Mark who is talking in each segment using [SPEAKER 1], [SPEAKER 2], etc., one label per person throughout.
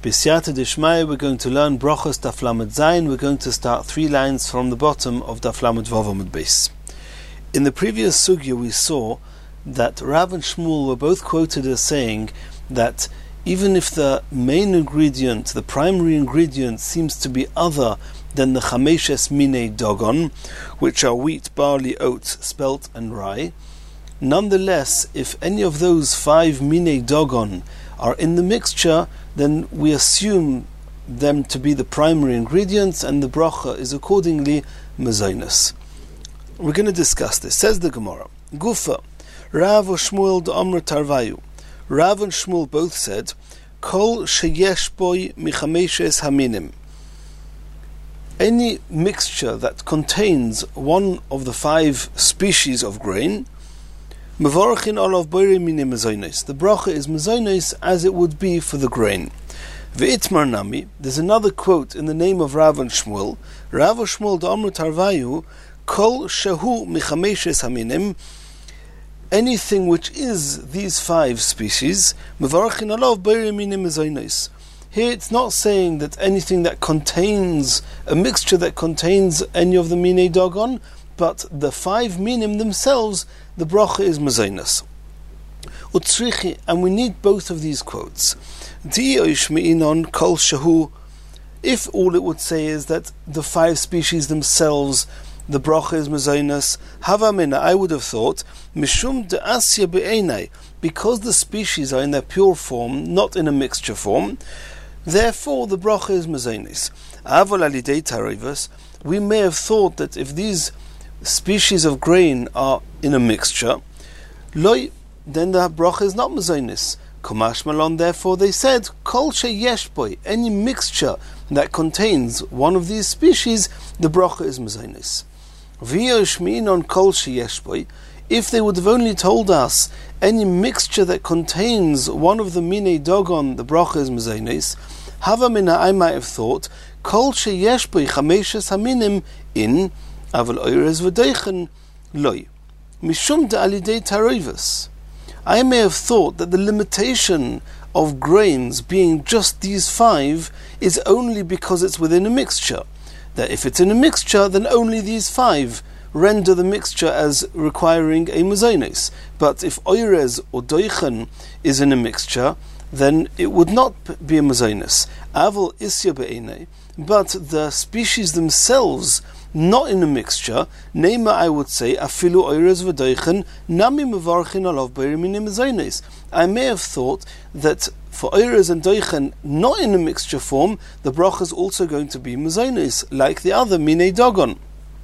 [SPEAKER 1] B'siyata Dishmaya, we're going to learn Brachos Daf Lamed Zayin. We're going to start 3 lines from the bottom of Daf Lamed Vav Amud Beis. In the previous sugya we saw that Rav and Shmuel were both quoted as saying that even if the main ingredient, the primary ingredient, seems to be other than the Chameshes Minei Dogon, which are wheat, barley, oats, spelt and rye, nonetheless, if any of those 5 Minei Dogon are in the mixture, then we assume them to be the primary ingredients, and the bracha is accordingly mezainis. We're going to discuss this. Says the Gemara, Gufa, Rav Shmuel d'Amr Tarvayu. Rav and Shmuel both said, Kol sheyesh boi michameshes haminim. Any mixture that contains one of the 5 species of grain, Mevorachin olav boire minim mezainis. The bracha is mezainis as it would be for the grain. Ve'itmar nami. There's another quote in the name of Rav and Shmuel. Rav and Shmuel d'Amr Tarvayu, Kol shehu michameshes haminim. Anything which is these 5 species, Mevorachin olav boire minim mezainis. Here it's not saying that anything that contains a mixture that contains any of the Minei Dogon, but the 5 minim themselves, the bracha is mezainas. Utzrichi, and we need both of these quotes. Kol shahu. If all it would say is that the 5 species themselves, the bracha is mezainas, havamina, I would have thought, mishum de asya be'enai, because the species are in their pure form, not in a mixture form, therefore the bracha is mezainis. Avol alidei tarivas, we may have thought that if these species of grain are in a mixture, loy, then the bracha is not mezainis. Komash malon, therefore they said, kol sheyesh boi, any mixture that contains one of these species, the bracha is mezainis. V'yosh mi'inon kol sheyesh boi, if they would have only told us any mixture that contains one of the Minei Dogon, the bracha is mezainis, havamina, I might have thought, kol sheyesh boi chameshes haminim in aval oirez v'deichen loy mishum de alidei taroivas. I may have thought that the limitation of grains being just these 5 is only because it's within a mixture. That if it's in a mixture, then only these 5 render the mixture as requiring a mezainis. But if oirez or deichen is in a mixture, then it would not be a mezainis. Aval isya be'enei, but the species themselves, not in a mixture, Neima, I would say, afilu oirez v'deichen nami mevarchin alav be'ir minim mezainis. I may have thought that for oirez and deichen, not in a mixture form, the bracha is also going to be mezainis, like the other Minei Dogon.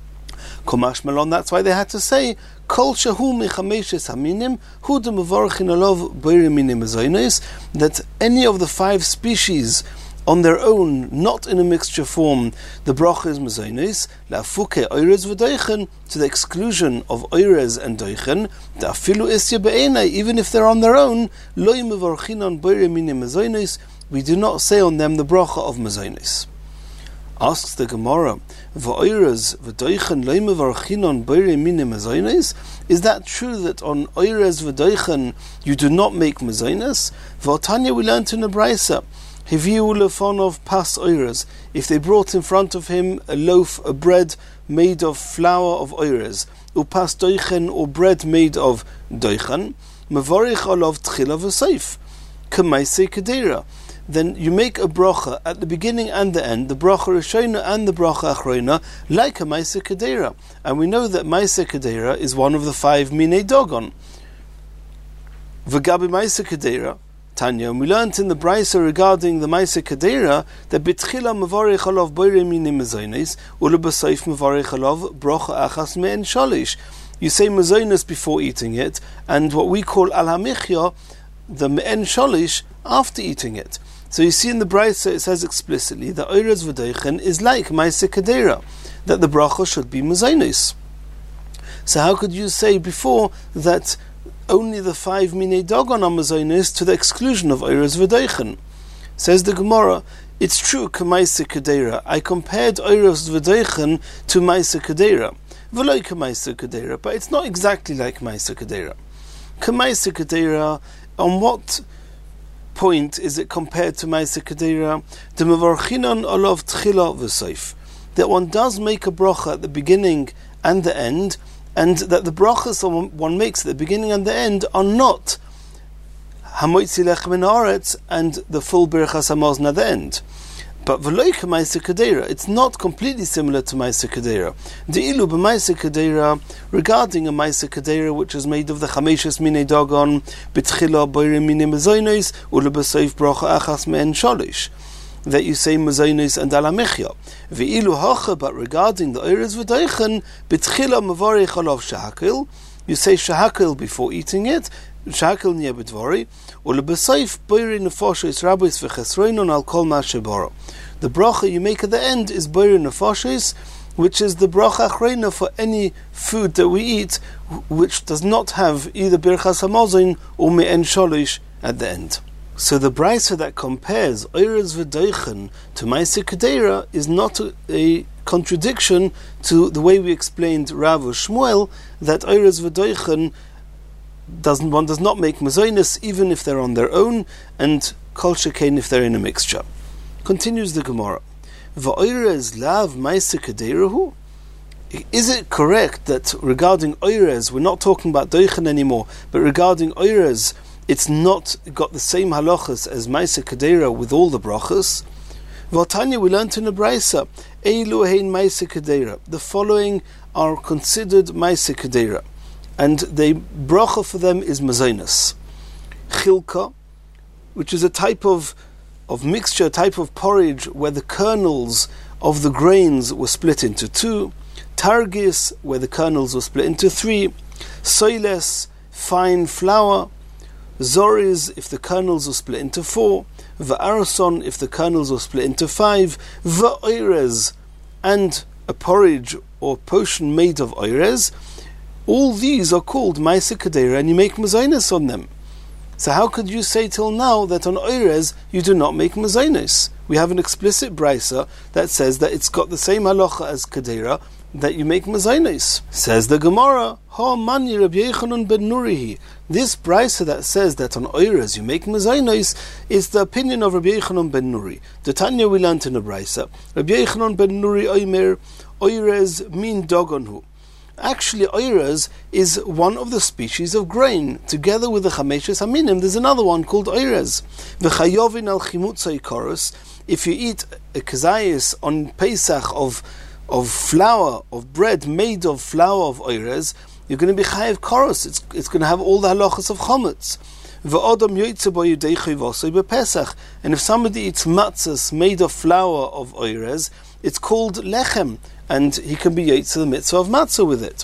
[SPEAKER 1] Komash malon, that's why they had to say, Kol shehu michameshes haminim, hu de mevarchin alav be'ir minim mezainis, that any of the 5 species on their own, not in a mixture form, the bracha is mezainis, la'afuke oirez v'deichen, to the exclusion of oirez and deichen, da'afilu isya be'enai, even if they're on their own, lo mevarchinon be'ir minim mezainis, we do not say on them the bracha of mezainis. Asks the Gemara, v'oirez v'deichen lo mevarchinon be'ir minim mezainis, is that true that on oirez v'deichen you do not make mezainis? V'otanya, we learned in the Brisa, Hiviu lefonov pas oirez, if they brought in front of him a loaf, a bread made of flour of oirez, upas doichen, or bread made of doichen, mevorich olav tchila v'seif, k'maisei kedera. Then you make a bracha at the beginning and the end, the bracha rishona and the bracha achrona, like a maisei kedera. And we know that maisei kedera is one of the 5 Minei Dogon. V'gabi maisei kedera, Tanya, and we learnt in the Brisa regarding the Maisei Kedera that B'tchila mevarich alav boire minim mezainis ulebaseif mevarich alav brocha achas me'en shalish. You say mezainis before eating it, and what we call al hamichya, the me'en shalish, after eating it. So you see in the Brisa it says explicitly that oirez v'deichen is like Maisei Kedera, that the bracha should be mezainis. So how could you say before that only the 5 Minei Dogon are mezainis to the exclusion of oirez v'deichen? Says the Gemara, it's true, k'maisei kedera. I compared oirez v'deichen to maisei kedera. V'loi k'maisei kedera, but it's not exactly like maisei kedera. K'maisei kedera, on what point is it compared to Ma'aseh Kedera? The Mevorchinon olav tchila v'soif. That one does make a bracha at the beginning and the end, and that the brachas one makes at the beginning and the end are not Hamoitzi lechem min haaretz and the full Birchas Hamazon at the end. But v'loike Ma'aseh Kedera, it's not completely similar to Ma'aseh Kedera. De'ilu b'Ma'aseh Kedera, regarding a Ma'aseh Kedera which is made of the chameshes minei dagon, b'tchila boirim minei mezonos, ulebesoif bracha achas me'en shalish, that you say mezonos and ala mechya. Ve'ilu hacha, but regarding the oires v'deichen, b'tchila mavarich alav shahakil, you say shahakil before eating it, shahakil niya b'dvari, ulebesoif boiri nefashos rabos v'chesroinon al kol ma shebara. The bracha you make at the end is boiri nefashos, which is the bracha achreina for any food that we eat which does not have either Birchas Hamazon or me'en shalish at the end. So the brisa that compares oires v'deichen to Ma'aseh Kedera is not a contradiction to the way we explained Rav Shmuel, that oires v'deichen one does not make mezonos even if they're on their own, and kol shekain if they're in a mixture. Continues the Gemara. V'oires lav Ma'aseh Kedera. Is it correct that regarding oires we're not talking about deichen anymore, but regarding oires it's not got the same halachas as Ma'aseh Kedera with all the brachas? V'Tanya, we learned in the brisa, Eilu hein Ma'aseh Kedera. The following are considered Ma'aseh Kedera, and the bracha for them is mezonos. Chilka, which is a type of mixture, a type of porridge where the kernels of the grains were split into two. Targis, where the kernels were split into three. Soiles, fine flour. Zoriz, if the kernels were split into four. Va'arason, if the kernels were split into five. Va'oirez, and a porridge or potion made of oirez. All these are called Ma'aseh Kedera, and you make mezonos on them. So how could you say till now that on oirez you do not make mezonos? We have an explicit brisa that says that it's got the same halacha as Kedera, that you make mezonos. Says the Gemara, Ha mani Rabbi Yochanan ben Nurihi. This brisa that says that on oirez you make mezonos is the opinion of Rabbi Yochanan ben Nuri. The Tanya we learned in the brisa. Rabbi Yochanan ben Nuri oimer, oirez min dogonhu. Actually, oirez is one of the species of grain. Together with the chameshes haminim, there's another one called oirez. V'chayovin al chimutzay koros. If you eat a kazayis on Pesach of flour, of bread made of flour of oirez, you're going to be chayav koros. It's going to have all the halachas of chametz. V'odam yoytze bo yudei chayvosei b'Pesach. And if somebody eats matzahs made of flour of oirez, it's called lechem, and he can be yotze the mitzvah of matzah with it.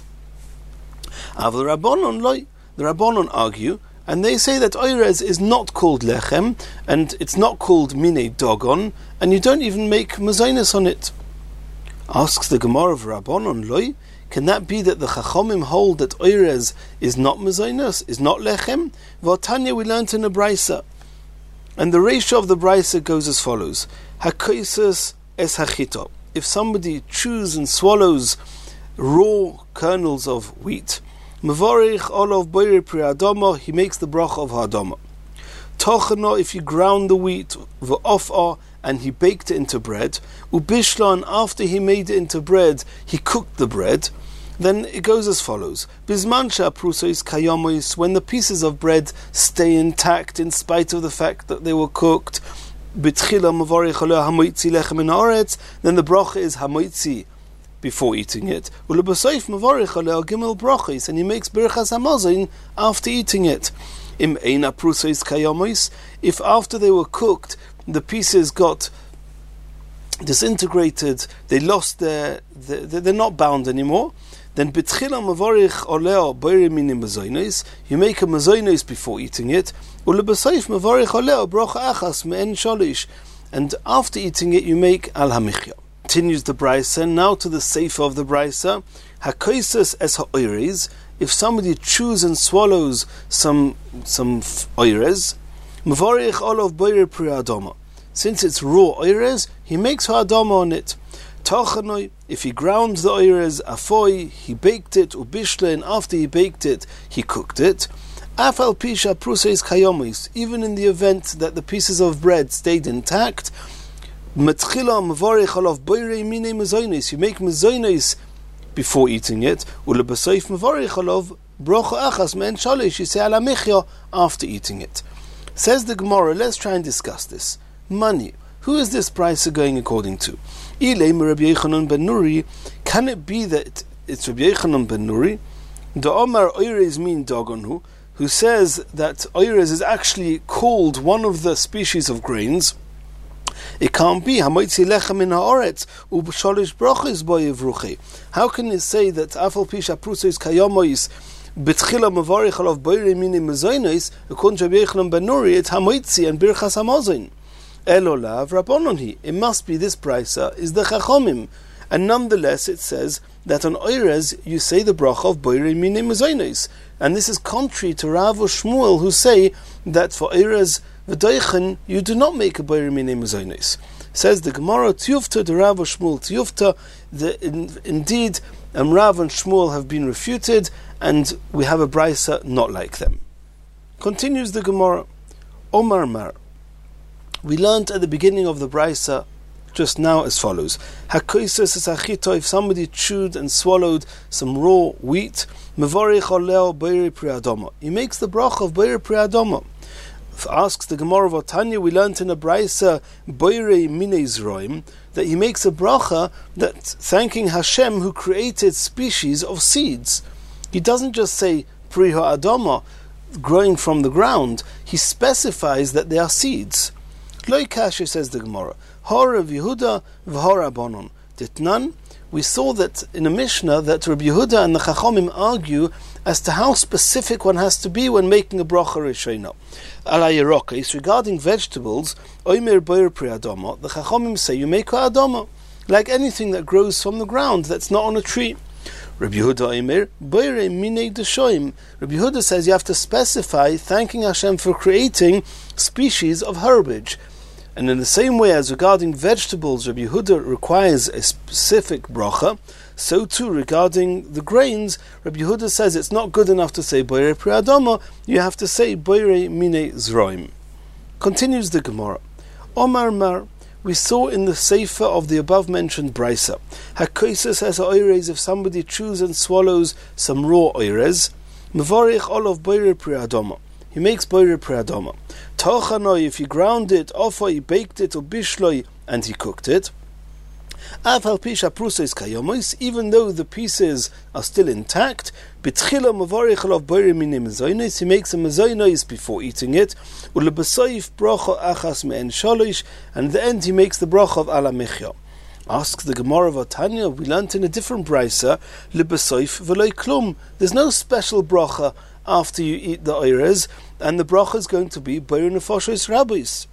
[SPEAKER 1] The Rabbanon argue, and they say that oirez is not called lechem, and it's not called minei dogon, and you don't even make mezonos on it. Asks the Gemara of Rabbanon loy, can that be that the Chachomim hold that oirez is not mezonos, is not lechem? V'Tanya we learned in the brisa, and the ratio of the brisa goes as follows: hakoises es hachito. If somebody chews and swallows raw kernels of wheat, mevorich olav boire pri adama, he makes the bracha of hadama. Tochana, if you ground the wheat, v'ofah, and he baked it into bread, ubishlan, after he made it into bread, he cooked the bread, then it goes as follows: Bizmansha prusois kayamois, when the pieces of bread stay intact in spite of the fact that they were cooked, B'tchila mavarich aleh hamoitzi lechem min haaretz, then the bracha is hamoitzi before eating it. Ulebesoif mavarich aleh gimel brachos, and he makes Birchas Hamazon after eating it. Im eina prusois kayamois, if after they were cooked the pieces got disintegrated, they lost they're not bound anymore, then b'tchila mavarich aleh boire minim mezonos, you make a mezonos before eating it. Ulebesoif mavarich aleh bracha achas me'en shalish, and after eating it you make al hamichya. Continues the brisa, now to the seifa of the brisa. Hakoises es ha'oirez, if somebody chews and swallows some oirez, mavarich olav boire pri adama, since it's raw oirez, he makes ha'adama on it. Tachanoi, if he ground the oirez, afoi, he baked it, ubishla, and after he baked it, he cooked it. Afal pisha pruseis kayomis, even in the event that the pieces of bread stayed intact, matchila mavarich alav boirei mine mezonos, you make mezonos before eating it, ulebesoif mavarich alav brocha achas me'en shalish, you say ala mechya after eating it. Says the Gemara, let's try and discuss this. Money. Who is this price going according to? Ilay Rabbi Yochanan ben Nuri, can it be that it's Rabbi Yochanan ben Nuri? The Omar Oirez min Dagonhu, who says that Oirez is actually called one of the species of grains. It can't be. How can it say that Afal Pisha Prusos Kayomois Betchila Mavarich Alav Boire Mini Mezoinos, according to Rabbi Yochanan ben Nuri, it's Hamoitzi and Birchas Hamazon. Elolav Rabbanonhi. It must be this brisa is the Chachomim. And nonetheless it says that on Oirez you say the bracha of Boire Mini Mezoinos. And this is contrary to Rav or Shmuel, who say that for Oirez V'doichen you do not make a Boire Mini Mezoinos. Says the Gemara, Tiyufta the Rav or Shmuel Tiyufta, indeed Rav and Shmuel have been refuted, and we have a brisa not like them. Continues the Gemara, Omar Mar. We learned at the beginning of the brisa just now as follows: Hakoisos esachito, if somebody chewed and swallowed some raw wheat, mevorich oleo beiri priadoma, he makes the bracha of beiri priadoma. Asks the Gemara of Tanya, we learned in a brisa beiri minezroim that he makes a bracha that thanking Hashem who created species of seeds. He doesn't just say pri ha'adama, growing from the ground. He specifies that they are seeds. Loi kasher, says the Gemara, hora v'Yehuda v'hora bonon. Ditnan, we saw that in a Mishnah that Rabbi Yehuda and the Chachomim argue as to how specific one has to be when making a bracha rishona. Ala yerokis, regarding vegetables, oimer boir priadoma, the Chachomim say you make adama, like anything that grows from the ground that's not on a tree. Rabbi Yehuda oimer boire minei deshoim. Rabbi Yehuda says you have to specify thanking Hashem for creating species of herbage. And in the same way as regarding vegetables, Rabbi Yehuda requires a specific bracha, so too regarding the grains, Rabbi Yehuda says it's not good enough to say boire priadoma, you have to say boire mine zroim. Continues the Gemara. Omar Mar, we saw in the sefer of the above mentioned brisa, Hakoisos has oirez, if somebody chews and swallows some raw oirez, mevorich olav boire priadoma, he makes boire priadoma. Tochanoi, if he ground it, offer he baked it, or bishloi, and he cooked it. Afal pisha prusos kayomois, even though the pieces are still intact, bitchila mavarich alav boire mine mezonos, he makes a mezonos before eating it, ulebesoif bracha achas me'en shalish, and at the end he makes the bracha of ala mechya. Asks the Gemara of Tanya, we learnt in a different brisa, lebesoif v'loi klum, there's no special bracha after you eat the oirez, and the bracha is going to be boire nefashos rabbis.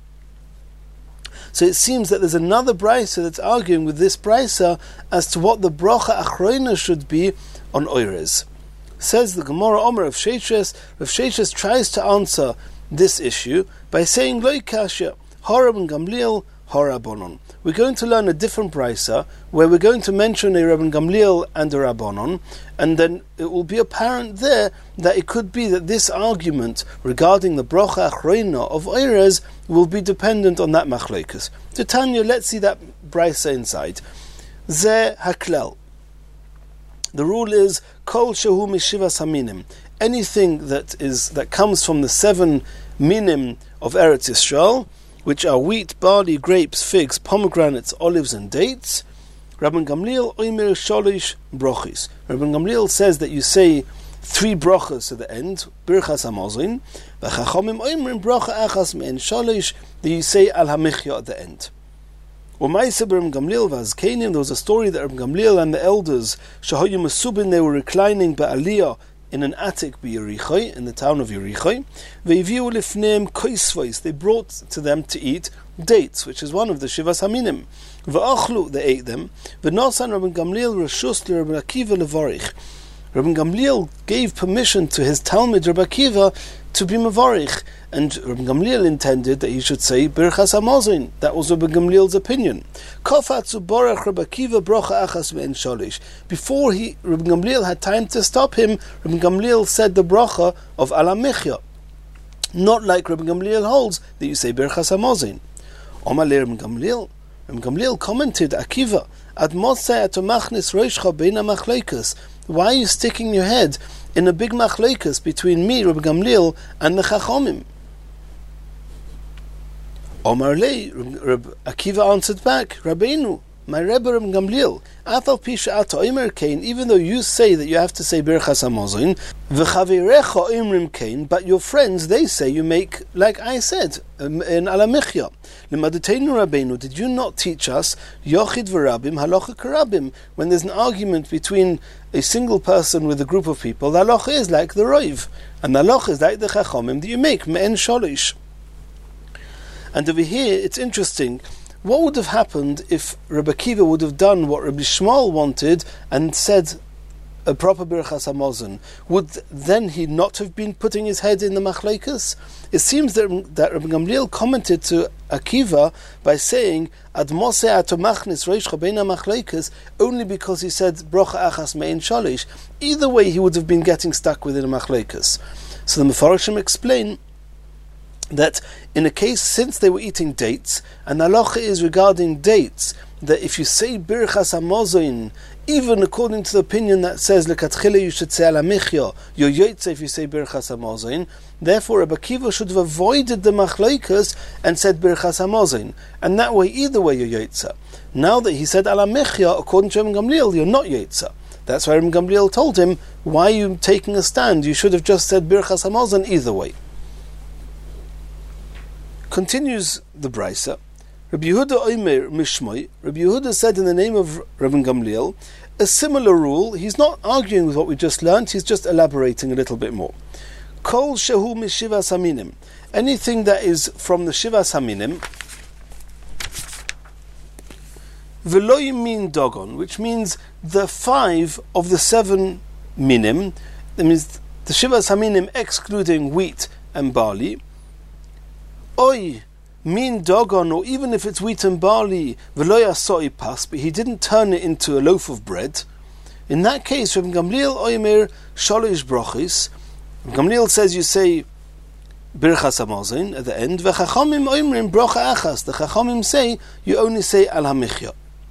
[SPEAKER 1] So it seems that there's another brisa that's arguing with this brisa as to what the bracha achrona should be on oirez. Says the Gemara Omer of Sheshes. Rav Sheshes tries to answer this issue by saying Loi kasha, hora ben Gamliel, hora bonon. We're going to learn a different brisa where we're going to mention a Rabban Gamliel and a Rabbanon, and then it will be apparent there that it could be that this argument regarding the bracha achrona of oirez will be dependent on that machlokes. To Tanya, let's see that brisa inside. Ze haklel. The rule is kol shehu mishivas haminim. Anything that comes from the 7 minim of Eretz Yisrael, which are wheat, barley, grapes, figs, pomegranates, olives, and dates. Rabban Gamliel oimer sholish brochis. Rabban Gamliel says that you say 3 brachas at the end, birchas hamazon, v'chachomim oimer bracha achas me'en sholish, that you say al hamichya at the end. U'maisa Rabban Gamliel v'azkenim, there was a story that Rabban Gamliel and the elders, shahoyu masubin, they were reclining ba'aliyah in an attic by Yerichai, in the town of Yerichai. Ve'viu lifneim koisvos, they brought to them to eat dates, which is one of the Shivas Haminim. Ve'achlu, they ate them. Ve'nosan Rabban Gamliel reshus li Rabban Akiva levarich. Rabban Gamliel gave permission to his Talmid Rabbi Akiva to be Mavorich. And Rabbi Gamliel intended that he should say Birchas Hamazon. That was Rabbi Gamliel's opinion. Before Rabbi Gamliel had time to stop him, Rabbi Gamliel said the bracha of Ala Michya. Not like Rabbi Gamliel holds that you say Birchas Hamazon. Omar le Rabbi Gamliel. Rabbi Gamliel commented, Akiva, Ad Mosai atomachnis roishcha beina machleikas. Why are you sticking your head in a big machleikas between me, Rabbi Gamliel, and the Chachomim? Omar le, Rabbi Akiva answered back, Rabbeinu, my Rebbe Rabbi Gamliel, Afal Pisha Ata Omer Kain, even though you say that you have to say Birchas Hamazon, V'chavirecha Omrim Kain, but your friends, they say you make, like I said, in Ala Michya. L'madetenu Rabbeinu, did you not teach us, Yochid v'Rabim, Halacha k'Rabim, when there's an argument between a single person with a group of people, the halacha is like the Roiv, and the halacha is like the Chachomim that you make, Me'en Sholish. And over here, it's interesting. What would have happened if Rabbi Akiva would have done what Rabbi Shmuel wanted and said a proper Birchas Hamazon? Would then he not have been putting his head in the Machleikas? It seems that Rabbi Gamliel commented to Akiva by saying Ad Mosei atomachnis roishcha beina machleikas, only because he said Brocha Achas Me'en Shalish. Either way, he would have been getting stuck within a Machleikas. So the Mefarshim explain that in a case, since they were eating dates, and the halacha is regarding dates, that if you say Birchas Hamazon, even according to the opinion that says Lekatchila you should say Ala Michya, you're Yotze if you say Birchas Hamazon, therefore Rabbi Akiva should have avoided the Machleikas and said Birchas Hamazon, and that way, either way, you're Yotze. Now that he said Ala Michya, according to Rabbi Gamliel, you're not Yotze. That's why Rabbi Gamliel told him, why are you taking a stand? You should have just said Birchas Hamazon either way. Continues the Brisa. Rabbi Yehuda Omer Mishmoi. Rabbi Yehuda said in the name of Rabbi Gamliel a similar rule. He's not arguing with what we just learned. He's just elaborating a little bit more. Kol shehu mishivas haminim. Anything that is from the shivas haminim. V'lo min dogon, which means the 5 of the 7 minim. That means the shivas haminim excluding wheat and barley. Oy, min dogon, or even if it's wheat and barley, v'lo soi pas, but he didn't turn it into a loaf of bread. In that case, Rabbi Gamliel oimer sholish brochis. Rabbi Gamliel says you say Birchas Hamazon at the end. V'chachomim oimrim brocha achas. The chachomim say you only say Al Hamichya.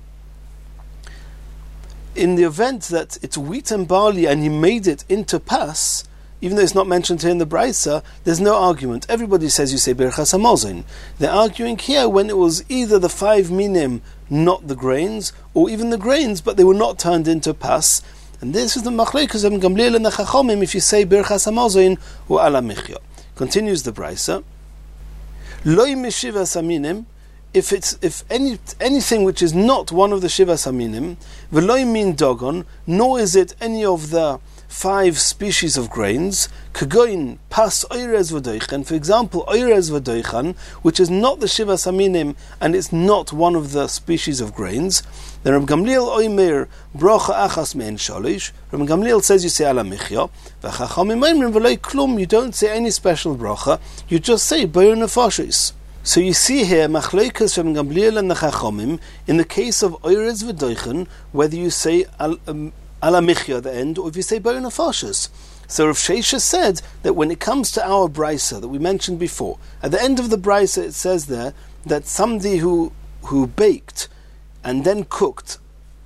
[SPEAKER 1] In the event that it's wheat and barley and he made it into pas, even though it's not mentioned here in the Brisa, there's no argument. Everybody says you say Birchas Hamazon. They're arguing here when it was either the 5 minim, not the grains, or even the grains, but they were not turned into pas. And this is the Machleikas of Gamliel and the Chachomim if you say Birchas Hamazon or Ala Michya. Continues the Brisa. Loi mishivas haminim, if anything which is not one of the shivas haminim, v'loi min dogon, nor is it any of the 5 species of grains, kagoin pas oirez v'doichan, for example, oirez v'doichan, which is not the shivas haminim and it's not one of the species of grains, then Rabbi Gamliel oimer brocha achas me'en shalish. Rabbi Gamliel says you say Ala Michya, v'chachamim oimrim v'loi klum, you don't say any special bracha, you just say boyer nefashis. So you see here, Machleikas from Gamliel and the Chachomim, in the case of oirez v'doichan, whether you say Ala Michya at the end, or if you say Boyer Nefashos. So Rav Sheisha said that when it comes to our Brisa that we mentioned before, at the end of the Brisa it says there that somebody who baked and then cooked,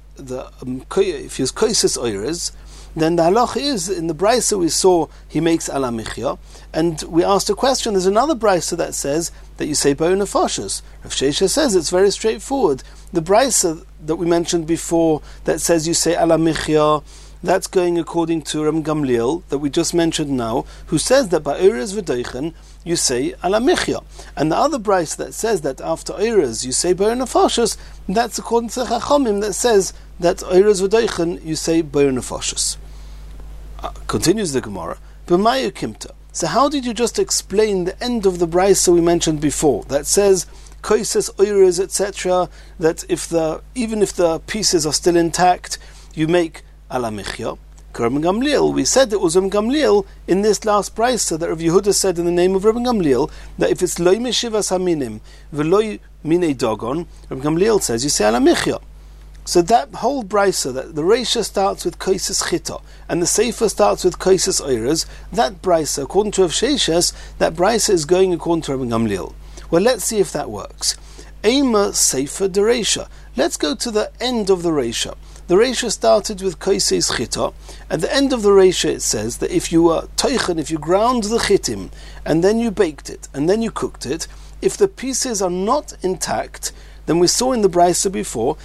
[SPEAKER 1] if he was koises oirez, then the halacha is, in the Brisa we saw he makes Ala Michya, and we asked a question, there's another Brisa that says that you say Boyer Nefashos. Rav Sheisha says it's very straightforward. The Brisa that we mentioned before that says you say Ala Michya, that's going according to Rabbi Gamliel that we just mentioned now, who says that by Oirez v'Doichan you say Ala Michya. And the other Brisa that says that after Oirez you say Boyer Nefashos, that's according to Chachomim that says that Oirez v'Doichan you say Boyer Nefashos. Continues the Gemara. B'mayu kimta. So how did you just explain the end of the Brisa we mentioned before that says koises oirez etc. that even if the pieces are still intact, you make Ala Michya. Rabban Gamliel. We said it was Rabban Gamliel in this last brisa that Rav Yehuda said in the name of Rabban Gamliel that if it's loy meshivas haminim v'loy minei dogon, Rabban Gamliel says you say ala michya. So that whole brisa, that the reisha starts with kaisis chita and the seifa starts with kaisis oiras, that brisa, according to Rav Sheshes, that brisa is going according to Rabban Gamliel. Well, let's see if that works. Eima seifa de reisha. Let's go to the end of the reisha. The reisha started with kaisis chita. At the end of the reisha it says that if you were teichen, if you ground the chitim and then you baked it and then you cooked it, if the pieces are not intact, then we saw in the brisa before,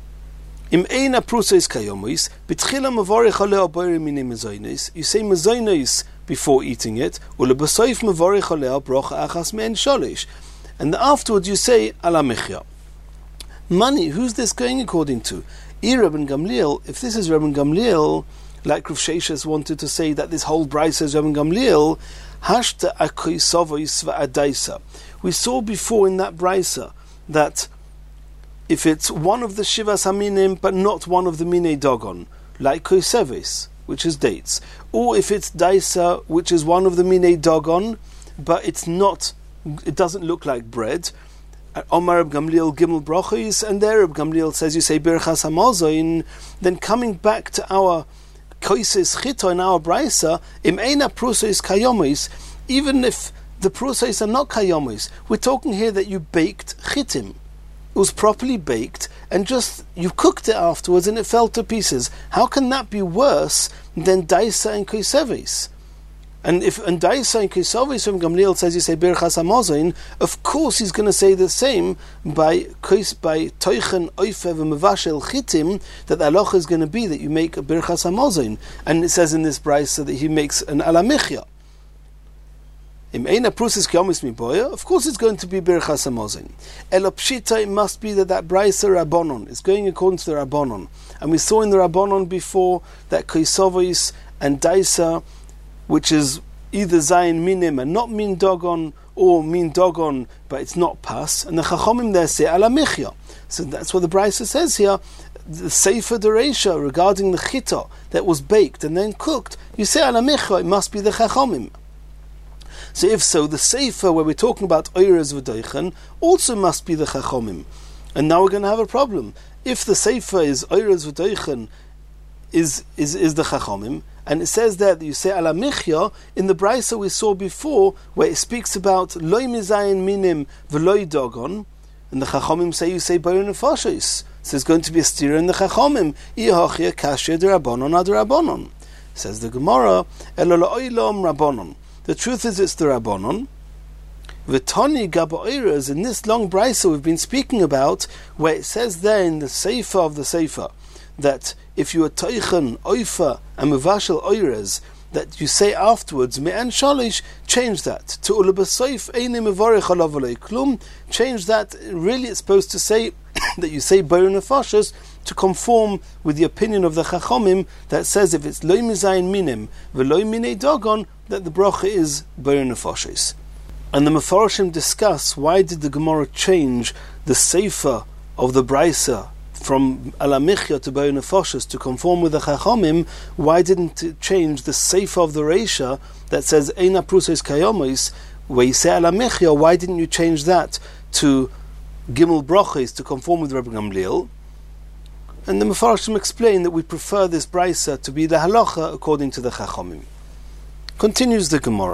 [SPEAKER 1] Im eina prusois kayomis, bitchila mavorich aleh aboyre mini mezoinis. You say mezoinis before eating it, ulebasoif mavorich aleh brocha achas me'en sholish. And afterwards you say ala michya. Money, who's this going according to? Rabban Gamliel, if this is Rabban Gamliel, like Rav Sheshes wanted to say that this whole brisa is Rabban Gamliel, hashta akoisovois va'adaisa. We saw before in that brisa that if it's one of the Shivas Haminim but not one of the Minei Dogon, like Koiseves, which is dates, or if it's Daisa, which is one of the Minei Dogon, but it doesn't look like bread, Omar Reb Gamliel Gimel Brochis, and there Reb Gamliel says you say Birchas Hamozoin, then coming back to our Koises Chito in our Brisa, Im Eina Prusois Kayomis, even if the Prusois are not Kayomis, we're talking here that you baked Chitim. It was properly baked and just you cooked it afterwards and it fell to pieces. How can that be worse than Daisa and Koiseves? And Daisa and Koiseves from Gamliel says you say Birchas Hamozin, of course he's going to say the same by Toichen Oifev Mevashel Chitim, that the halacha is going to be that you make a Birchas Hamozin. And it says in this brisa that he makes an ala michya. Of course it's going to be Birchas Hamozin. Elopshita, it must be that brisa Rabbanon is going according to the Rabbanon. And we saw in the Rabbanon before that Koiseves and Daisa, which is either Zayin Minim and not Min Dogon, or Min Dogon but it's not Pas, and the Chachomim there say Ala Michya. So that's what the brisa says here. The Sefer Dereisha regarding the Chita that was baked and then cooked, you say Ala Michya, it must be the Chachomim. So if so, the Sefer where we're talking about Oiras V'Doichen also must be the Chachomim. And now we're going to have a problem. If the Sefer is Oiras V'Doichen is the Chachomim, and it says there that you say Ala Michya, in the Brisa we saw before where it speaks about Loi Mizayin Minim V'Loi Dogon, and the Chachomim say you say Bayon Nefashos. So there's going to be a steer in the Chachomim. Ihochia Kashya D'Rabbanon Ad Rabbanon. Says the Gemara, Elo La'olam Rabbanon. The truth is it's the Rabbanon. V'toni Gaba'oiras, in this long brisa we've been speaking about, where it says there in the Sefer of the Sefer, that if you are Teichen, Oifa, and Mevashel Oiras, that you say afterwards, Me'an Shalish, change that to Ulabasoif Eine Mevarech Alav Alei Klum, change that, really it's supposed to say that you say Bayon Nefashos to conform with the opinion of the Chachomim that says if it's Loi Mizayin Minim V'Loi Minei Dogon, that the bracha is Bayon Nefashos. And the Mefarshim discuss why did the Gemara change the Sefer of the Brisa from Ala Michya to Bayon Nefashos to conform with the Chachomim. Why didn't it change the Sefer of the Reisha that says Eina Prusos Kayomis, where you say Ala Michya? Why didn't you change that to Gimel Brochis to conform with Rabbi Gamliel? And the Mefarshim explain that we prefer this Brisa to be the halacha according to the Chachomim. Continues the Gemara.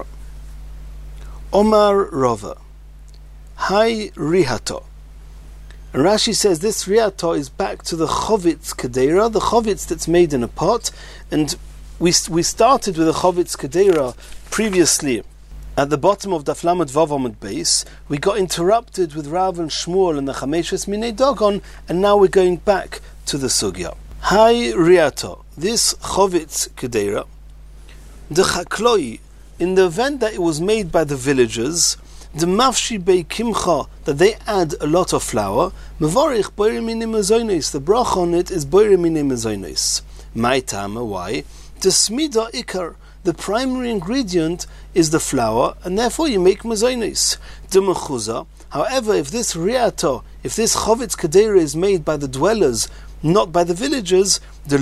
[SPEAKER 1] Omar Rava, Hai Rihato. And Rashi says this Rihato is back to the Chovitz Kedera, the Chovitz that's made in a pot. And we started with the Chovitz Kedera previously at the bottom of Daf Lamed Vav Amud Beis. We got interrupted with Rav and Shmuel and the Chameshes Minei Dogon, and now we're going back to the Sugya. Hai Rihato, this Chovitz Kedera, the Chakloi, in the event that it was made by the villagers, the Mafshi Bei Kimcha, that they add a lot of flour, Mevorich Boire Mini Mezoinis, the bracha on it is Boire Mini Mezoinis. My Tama, why? The Smida Ikar, the primary ingredient is the flour, and therefore you make Mezoinis. The Mechuza, however, if this Riato, If this Chovitz Kedera is made by the dwellers, not by the villagers, they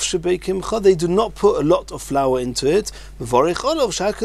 [SPEAKER 1] do not put a lot of flour into it. You make a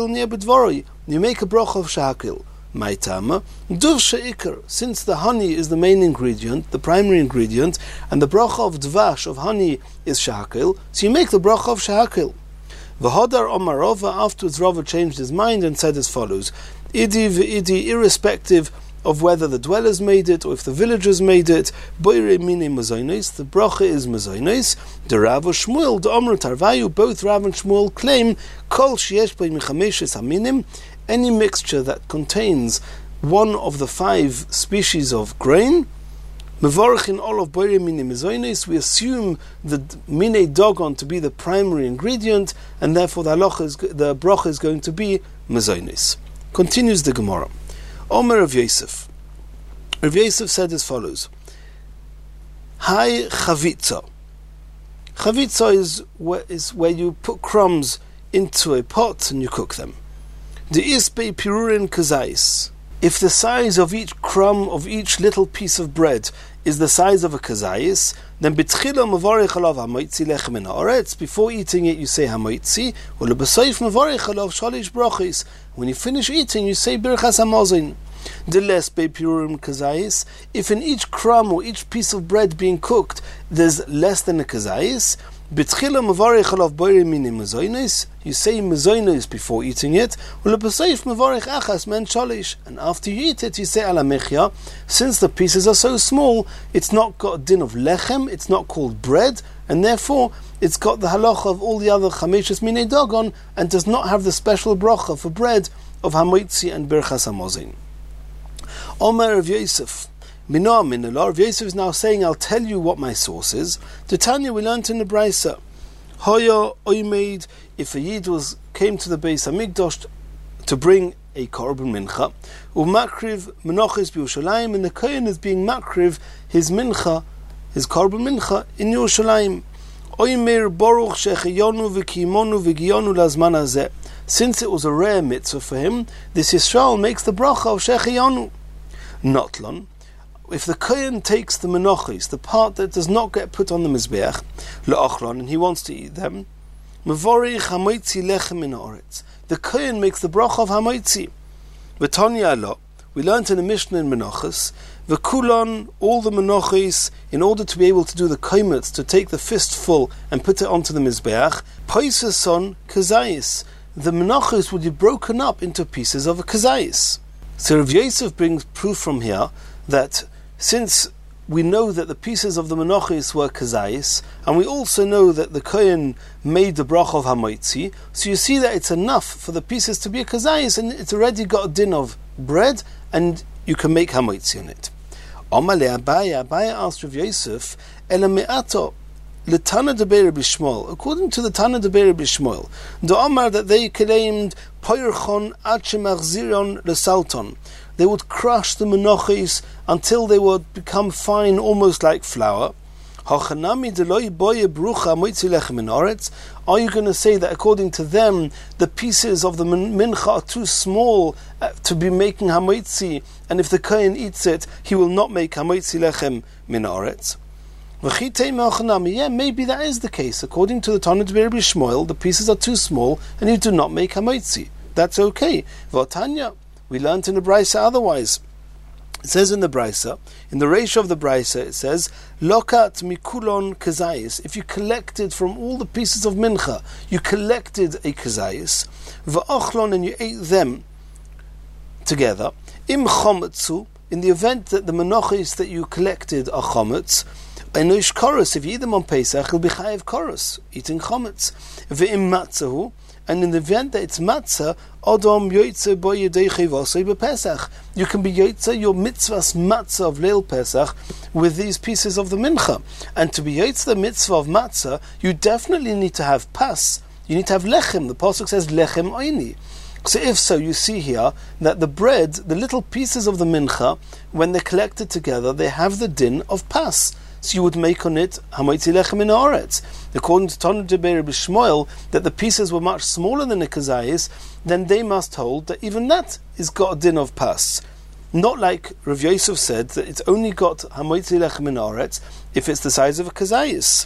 [SPEAKER 1] bracha of shakil. Maitama, duv sheikar, since the honey is the main ingredient, the primary ingredient, and the bracha of dvash, of honey, is shakil, so you make the bracha of shakil. V'hodar Omar Rava, afterwards Rava changed his mind and said as follows: Idi v'idi, irrespective of whether the dwellers made it or if the villagers made it, boire mine mazonos, the bracha is mazonos. The Rav Shmuel, the Omar Tarvayu, both Rav and Shmuel claim kol sheyesh bei mechameshes haminim, any mixture that contains one of the 5 species of grain. Mevorchin olav boire mine mazonos, we assume the mine dogon to be the primary ingredient, and therefore the bracha is going to be mazonos. Continues the Gemara. Omer Rav Yosef. Rav Yosef said as follows: Hai chavitza. Chavitza is where you put crumbs into a pot and you cook them. The isbe pirurin kazais. If the size of each crumb of each little piece of bread is the size of a kazais, then betchila mavarich alav hamoitzi lechem min haaretz. Before eating it, you say hamoitzi. Ulebesoif mavarich alav shalish brachis. When you finish eating, you say birchas hamazon. The less be purim kazais. If in each crumb or each piece of bread being cooked there's less than a kazais, betchila mavarich alav boire mini mazonos. You say mazonos before eating it. Ulebesoif mavarich achas men shalish. And after you eat it, you say ala mechia. Since the pieces are so small, it's not got a din of lechem. It's not called bread, and therefore it's got the halacha of all the other chameshes minei dogon, and does not have the special bracha for bread of hamoitzi and birchas hamazon. Omer Rav Yosef, Minoah Minallah. Rav Yosef is now saying, I'll tell you what my source is. The Tanya we learnt in the Brisa. Hoya oimeid, if a yid came to the Beis Hamikdash to bring a korban mincha, umakriv menachos b'Yerushalayim, and the kohen is being makriv his mincha, his korban mincha in Yerushalayim. Oimer baruch shechiyonu v'kimonu v'giyonu lazman hazeh. Since it was a rare mitzvah for him, this Yisrael makes the bracha of shechiyonu. Notlon, if the kohen takes the menachos, the part that does not get put on the mizbeach, le'achlon, and he wants to eat them, mevorich hamoitzi lechem min haaretz. The kohen makes the bracha of hamoitzi. V'tanya lo, we learnt in the Mishnah in Menachos, v'kulon, all the menachos, in order to be able to do the koimetz, to take the fistful and put it onto the mizbeach, poisason kazayis. The menachos would be broken up into pieces of a kazayis. So Rav Yosef brings proof from here that since we know that the pieces of the menachos were kazayis, and we also know that the kohen made the bracha of hamoitzi, so you see that it's enough for the pieces to be a kazayis, and it's already got a din of bread, and you can make hamoitzi on it. Amalei Abaye asked Rav Yosef, Ela me'ato, L'Tana Deber B'Shmuel, according to the Tana Deber B'Shmuel, the Omar that they claimed Poirchon Ad Shemachziron L'Salton, they would crush the menachos until they would become fine, almost like flour. Hachanami Deloi Boye Brucha Moitzi Lechem Min Haaretz. Are you going to say that according to them the pieces of the mincha are too small to be making hamoitzi, and if the kohen eats it, he will not make hamoitzi lechem min haaretz? Yeah, maybe that is the case. According to the Tana Deber B'Shmuel, the pieces are too small and you do not make hamoitzi. That's okay. V'atanya, we learnt in the Brisa otherwise. It says in the Brisa, in the ratio of the Brisa, it says, Lokat mikulon kazayis. If you collected from all the pieces of mincha, you collected a kazayis, v'achlon, and you ate them together, im chometzu, in the event that the menachos that you collected are chometz, Enosh chorus, if you eat them on Pesach, you'll be chayiv chorus, eating chometz. Ve'im matzahu, and in the event that it's matzah, Odom yoytze bo yedei chivosei b'Pesach. You can be yoytze your mitzvahs matzah of Leil Pesach with these pieces of the mincha. And to be yoytze the mitzvah of matzah, you definitely need to have pas. You need to have lechem. The pasuk says lechem oini. So if so, you see here that the bread, the little pieces of the mincha, when they're collected together, they have the din of pas. So you would make on it hamoitzi lechem min haaretz. According to Tana Deber B'Shmuel, that the pieces were much smaller than the kazayis, then they must hold that even that is got a din of pas. Not like Rav Yosef said that it's only got hamoitzi lechem min haaretz if it's the size of a kazayis.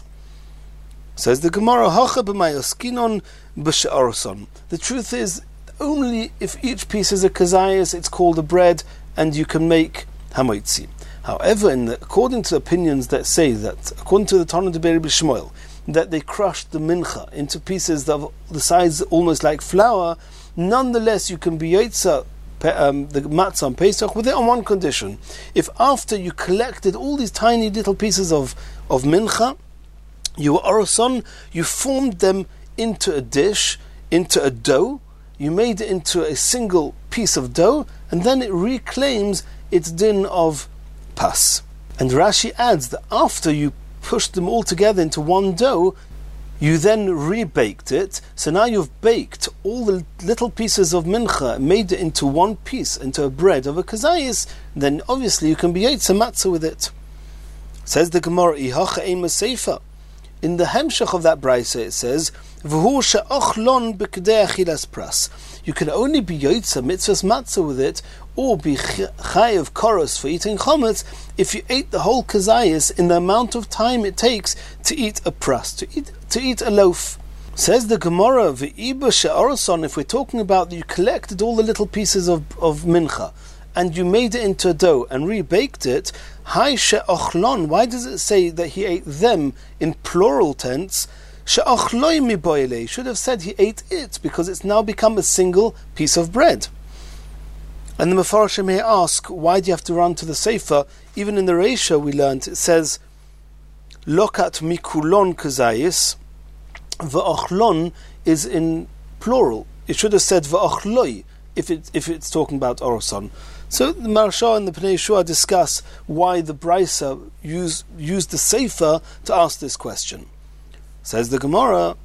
[SPEAKER 1] Says the Gemara, Hacha b'mayoskinon b'she'oroson. The truth is, only if each piece is a kazayis, it's called a bread, and you can make hamoitzi. However, according to opinions that say that, according to the Tana D'Bei Rabbi Shmuel, that they crushed the mincha into pieces of the size almost like flour, nonetheless you can be yotza the matzah on Pesach with it on one condition. If after you collected all these tiny little pieces of mincha, you were oroson, you formed them into a dish, into a dough, you made it into a single piece of dough, and then it reclaims its din of pas. And Rashi adds that after you pushed them all together into one dough, you then rebaked it, so now you've baked all the little pieces of mincha, made it into one piece, into a bread of a kazayis, then obviously you can be yotza matzah with it. Says the Gemara, Ihacha ema seifa. In the hemshach of that brayse it says, V'hu she'ochlon b'kedei achilas pras. You can only be yotza mitzvahs matzah with it, or be chayav koros for eating chometz, if you ate the whole kazayis in the amount of time it takes to eat a pras, to eat a loaf. Says the Gemara, V'iba she'oroson, if we're talking about that you collected all the little pieces of mincha, and you made it into a dough and rebaked it, Hai she'ochlon, why does it say that he ate them in plural tense? She'ochloi miboile, should have said he ate it, because it's now become a single piece of bread. And the Mefarshim here ask, why do you have to run to the Sefer? Even in the Reisha we learned, it says, Lokat mikulon kazayis, v'ochlon is in plural. It should have said v'ochloi, if it's talking about oroson. So the Maharsha and the Pnei Yeshua discuss why the Brisa used the Sefer to ask this question. Says the Gemara,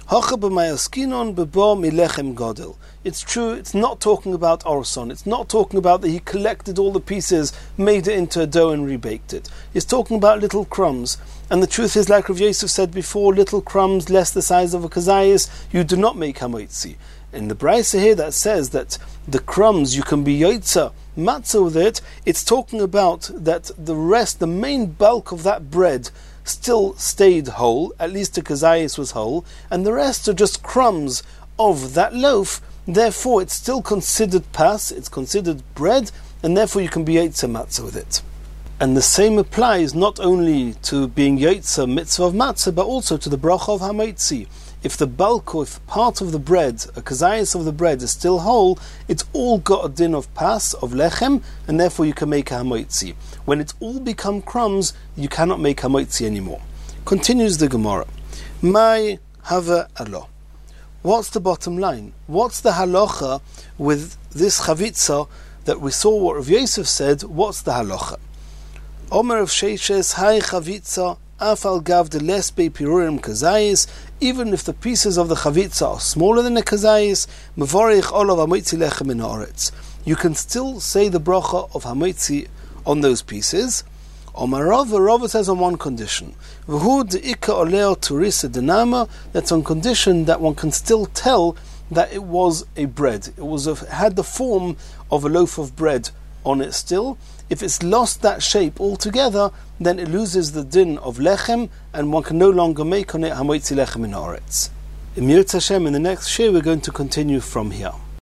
[SPEAKER 1] it's true, it's not talking about oroson. It's not talking about that he collected all the pieces, made it into a dough and rebaked it. It's talking about little crumbs. And the truth is, like Rav Yosef said before, little crumbs less the size of a kazayis, you do not make hamoitzi. In the brayse here that says that the crumbs you can be yotza matzah with it, it's talking about that the main bulk of that bread still stayed whole, at least the kazayis was whole, and the rest are just crumbs of that loaf. Therefore it's still considered pas, it's considered bread, and therefore you can be yotza matzah with it. And the same applies not only to being yotza mitzvah of matzah, but also to the bracha of hamoitzi. If the bulk or if part of the bread, a kazayis of the bread, is still whole, it's all got a din of pas, of lechem, and therefore you can make a hamoitzi. When it's all become crumbs, you cannot make hamoitzi anymore. Continues the Gemara. Mai hava alo. What's the bottom line? What's the halacha with this chavitza that we saw what Rav Yosef said? What's the halacha? Omer of Sheishes, hai chavitza, afal gav de les be pirurim kazayis, even if the pieces of the chavitza are smaller than the kazayis, mevorich olav hamoitzi lechem min haaretz. You can still say the bracha of hamoitzi on those pieces. Omar Rava says on one condition, v'hu de'ika oleo turisa denama, that's on condition that one can still tell that it was a bread. It had the form of a loaf of bread on it still. If it's lost that shape altogether, then it loses the din of lechem, and one can no longer make on it hamoitzi lechem min haaretz. In Yirtzeh Hashem, in the next shir, we're going to continue from here.